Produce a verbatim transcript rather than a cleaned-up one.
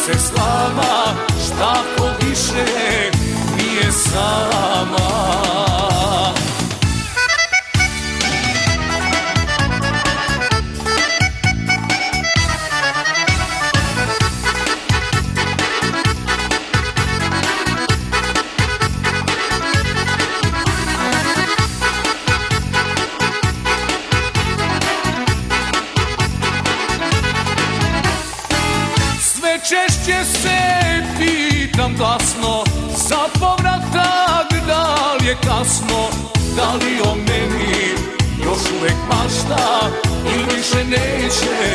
se slama, šta ko više nije sama. Češće se pitam glasno za povratak, da li je kasno, da li o meni još uvek mašta ili više neće